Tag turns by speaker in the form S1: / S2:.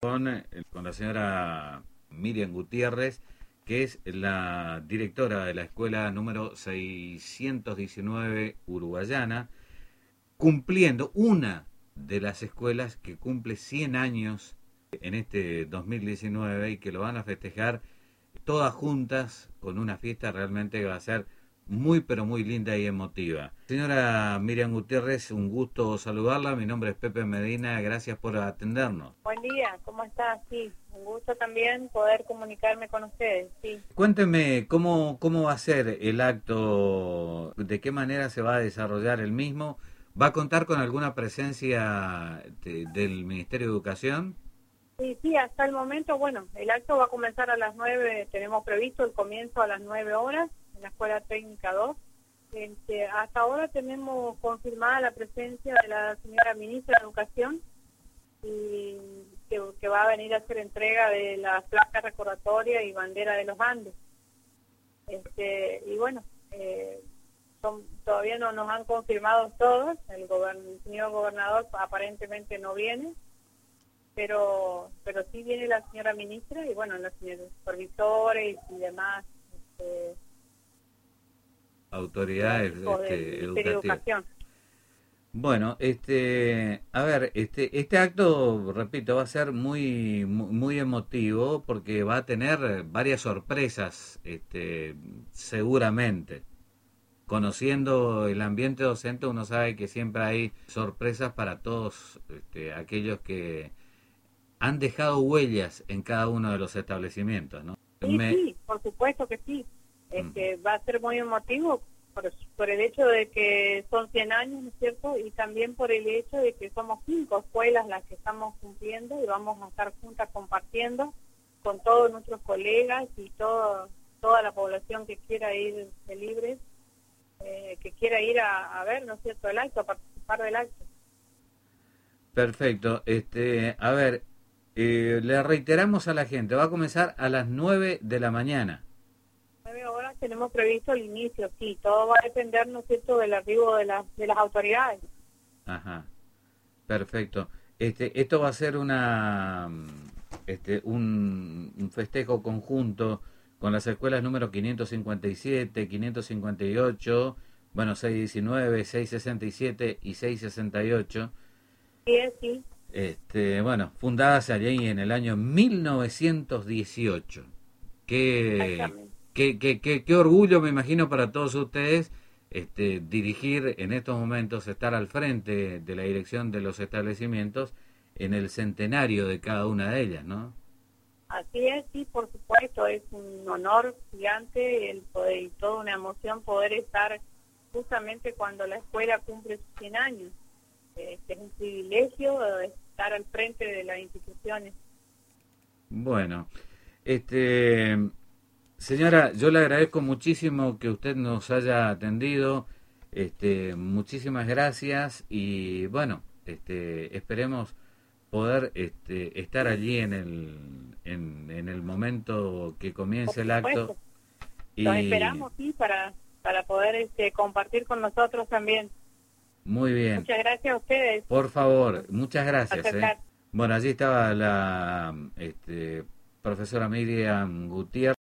S1: con la señora Miriam Gutiérrez, que es la directora de la escuela número 619 uruguayana, cumpliendo una de las escuelas que cumple 100 años en este 2019 y que lo van a festejar todas juntas con una fiesta realmente que va a ser muy pero muy linda y emotiva. Señora Miriam Gutiérrez, un gusto saludarla. Mi nombre es Pepe Medina, gracias por atendernos.
S2: Buen día, ¿cómo está? Sí, un gusto también poder comunicarme con ustedes, sí.
S1: Cuénteme cómo va a ser el acto, de qué manera se va a desarrollar el mismo. ¿Va a contar con alguna presencia del Ministerio de Educación?
S2: Sí, sí, hasta el momento, bueno, el acto va a comenzar a las 9, tenemos previsto el comienzo a las 9 horas en la Escuela Técnica 2. Hasta ahora tenemos confirmada la presencia de la señora ministra de Educación y que va a venir a hacer entrega de la placa recordatoria y bandera de los Andes. Y bueno, todavía no nos han confirmado todos, el señor gobernador aparentemente no viene, pero sí viene la señora ministra y bueno, los señores supervisores y demás
S1: Autoridades
S2: del Ministerio de
S1: educativas.
S2: Educación.
S1: Bueno, a ver, este acto, repito, va a ser muy emotivo porque va a tener varias sorpresas, seguramente. Conociendo el ambiente docente, uno sabe que siempre hay sorpresas para todos, aquellos que han dejado huellas en cada uno de los establecimientos, ¿no?
S2: Sí, sí, por supuesto que sí. Va a ser muy emotivo por el hecho de que son 100 años, ¿no es cierto? Y también por el hecho de que somos 5 escuelas las que estamos cumpliendo y vamos a estar juntas compartiendo con todos nuestros colegas y toda la población que quiera ir de libre, que quiera ir a ver, ¿no es cierto?, el acto, a participar del acto.
S1: Perfecto. A ver, le reiteramos a la gente, va a comenzar a las 9 de la mañana.
S2: 9 horas tenemos previsto el inicio, sí, todo va a depender, ¿no es cierto?, del arribo de las autoridades.
S1: Ajá, perfecto. Esto va a ser un festejo conjunto con las escuelas número 557, 558, bueno, 619, 667 y 668.
S2: Sí, sí.
S1: Bueno, fundadas allí en el año 1918. Qué,
S2: Exactamente.
S1: qué orgullo, me imagino, para todos ustedes dirigir en estos momentos, estar al frente de la dirección de los establecimientos en el centenario de cada una de ellas, ¿no?
S2: Así es, sí, por supuesto, es un honor gigante el poder, y toda una emoción poder estar justamente cuando la escuela cumple sus 100 años. Es un privilegio estar al frente de las instituciones.
S1: Bueno, señora, yo le agradezco muchísimo que usted nos haya atendido, muchísimas gracias y bueno, esperemos poder estar allí en el momento que
S2: Por
S1: comience el acto
S2: supuesto, los
S1: y
S2: esperamos, sí, para poder compartir con nosotros también.
S1: muy bien,
S2: Muchas gracias a ustedes
S1: por favor,
S2: por
S1: muchas gracias.
S2: acercar.
S1: Bueno, allí estaba la profesora Miriam Gutiérrez.